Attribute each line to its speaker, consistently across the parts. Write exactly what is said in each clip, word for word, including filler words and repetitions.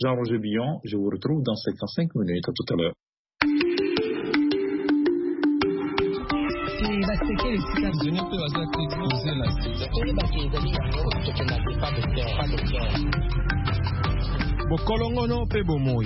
Speaker 1: Jean-Roger Billon, je vous retrouve dans cinquante-cinq minutes. À tout à l'heure.
Speaker 2: Bokolongono pe bomoi.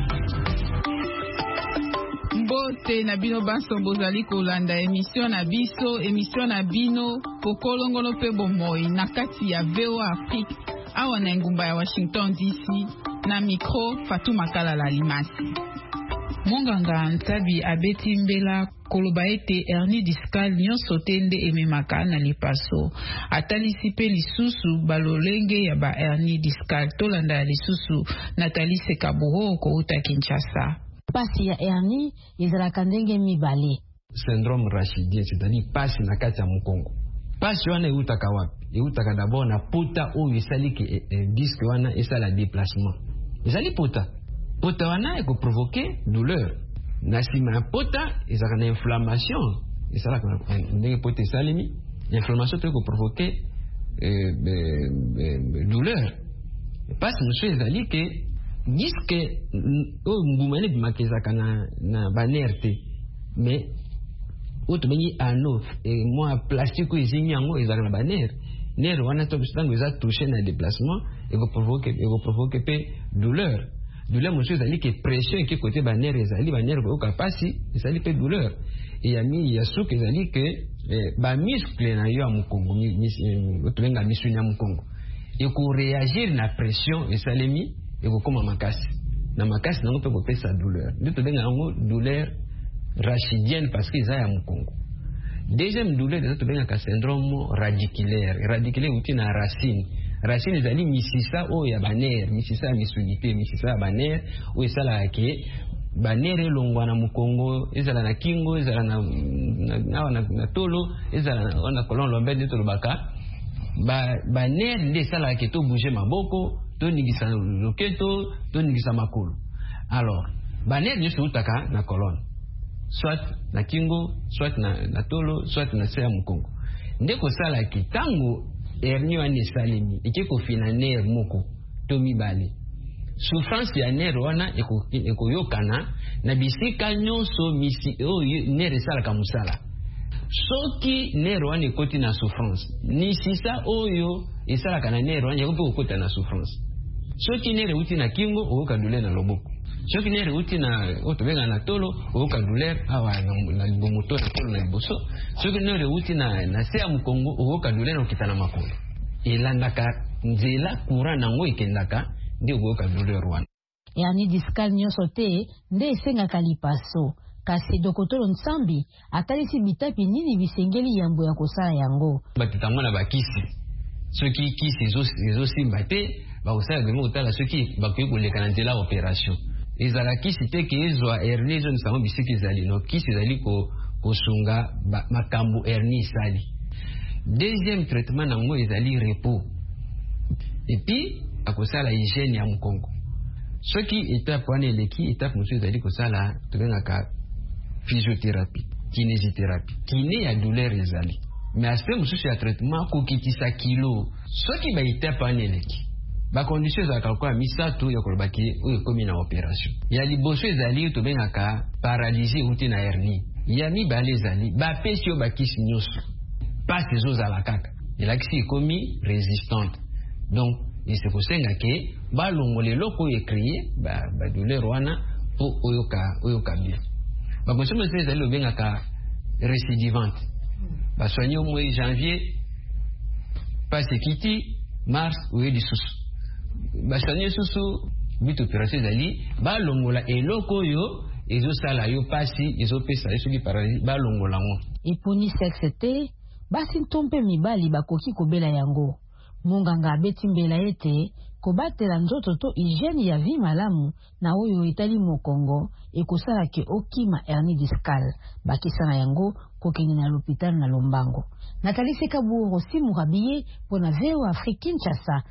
Speaker 3: Mbote na bino baso bozali kolanda émission na biso, émission na bino Bokolongono pe bomoi na kati ya V O Afrique awa na ngumba ya Washington D C na micro Fatou Makala la Limasi. Monganga Ntabi abeti mbela koloba ete hernie discale nyonso te nde ememaka na lipaso. Atalisi pe lisusu balolenge ya ba hernie discale tolanda ya lisusu Nathalie Sekaburo kouta Kinshasa.
Speaker 4: Pasi ya hernie ezalaka ndenge mibale.
Speaker 5: Syndrome rachidien, c'est-à-dire pasi na kati ya mukongo. Pasi wana eutaka wapi? Eutaka d'abord na pota oyo esali ke eh, disque wana esala déplacement. Ezali pota. Pota wana eko provoquer douleur. Na sima ya pota ezalaka na inflammation. Esalaka ndenge pota esalemi, inflammation to eko provoquer eh, eh, douleur. Pasi mosusu ezali ke disque oyo ngumane bimakezaka na na banerte. Mais oto bengi ano et moi plastique ezimi yango ezalaka na banere. Nere wana to bistango eza touché na déplacement et ko provoquer et ko provoquer pe douleur. Douleur monsieur ezali ke pression qui côté banere ezali banere ko kapasi ezali pe douleur. Et yami ya suka ezali ke eh, ba muscle na yo amukongo oto benga misuni ya mukongo. Et ko réagir na pression esalemi et ko koma makasi. Na makasi nango pe ko pesa douleur. Ndito benga yango douleur rachidienne parce qu'ils ont un Congo. Deuxième douleur, c'est le syndrome radiculaire. Radiculaire, c'est une racine. Racine, c'est misisa o ya baner, misisa misunité, misisa baner, ou ça la ke baner longwa na mukongo, ezala na kingo, ezala na na na, na tolo, ezala na na kolon lombe de tolobaka. Ba baner de ça la ke to bouger maboko, to ningisa loketo, to ningisa makolo. Alors, baner ni utaka na kolon. Soit na kingo, soit na, na tolo, soit na sea mukongo. Ndeko sala ki tango hernie wane salimi, eke ko fina ner moko, tomi bale. Souffrance ya ner wana eko, eko yokana, na bisika nyonso misi, oh, ner esala kamusala. Soki ner wane ekoti na souffrance, nisisa oyo esala kana ner wane yako pe okota na souffrance. Soki ner uti na kingo, oka dule na loboko. Soki nere uti na otobenga na tolo oka douleur awa na libomoto na tolo na liboso. Soki nere uti na na sea mukongo oka douleur na kitana makolo. Elandaka nzela kura nango ikendaka ndi oka douleur wana.
Speaker 4: Hernie discale nyonso te nde esengaka lipaso. Kasi dokotolo Nsambi atalisi bitapi nini bisengeli yambo ya kosala yango.
Speaker 5: Batitango na bakisi. Soki kisi ezo simba te ba osala demo otala soki bakoki koleka na nzela opération. Ezala kisi te ke ezwa hernie zo nsango bisiki ezali no kisi ezali ko kosunga makambo hernie sali. Deuxième traitement nango ezali repos. Et puis akosala hygiène ya mukongo. Soki étape wana eleki étape mosusu ezali kosala tobengaka physiothérapie, kinésithérapie. Kiné ya douleur ezali. Mais aspect mosusu ya traitement kokitisa kilo. Soki ba étape wana eleki ba condition za kalkwa misato ya kolobaki oyo komi na opération. Ya liboso ezali to bengaka paralysie uti na hernie. Ya mibale ezali ba pesio ba kisi nyoso. Pas ezo za la kaka. Elakisi komi résistante. Donc il se kosenga ke ba longole loko écrié ba ba douleur wana po oyoka oyoka bien. Ba condition ezali to bengaka récidivante. Ba soigner au mois de janvier pas ekiti mars ou di susu. Basanye susu bito opération zali ba longola eloko yo ezo sala yo pasi ezo pesa ezo ki paralysie ba longola ngo.
Speaker 4: Iponi sexe te basi ntompe mibali bakoki kobela yango. Munganga abeti mbela ete kobatela nzoto to hygiène ya vie malamu na oyo etali mokongo ekosala ke okima hernie discale bakisana yango kokende na l'hôpital na Lombango. Nathalie Sekaburo simu rabiye pona V O Afrique Kinshasa.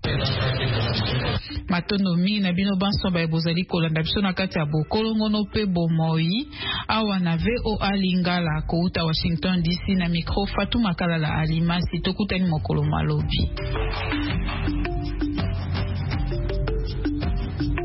Speaker 3: Matonomi na bino banso ba ebozali kolanda biso na kati ya Bokolongono pe bomoi awa na V O A Lingala kouta Washington D C na micro Fatou Makala la Alimasi tokutani mokolo malobi.